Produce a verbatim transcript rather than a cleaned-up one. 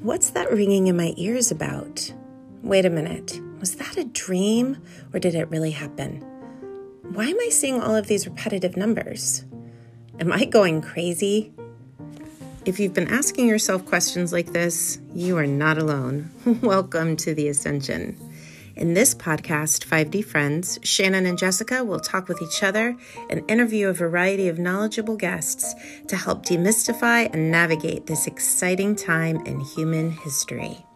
What's that ringing in my ears about? Wait a minute, was that a dream or did it really happen? Why am I seeing all of these repetitive numbers? Am I going crazy? If you've been asking yourself questions like this, you are not alone. Welcome to The Ascension. In this podcast, five D friends, Shannon and Jessica, will talk with each other and interview a variety of knowledgeable guests to help demystify and navigate this exciting time in human history.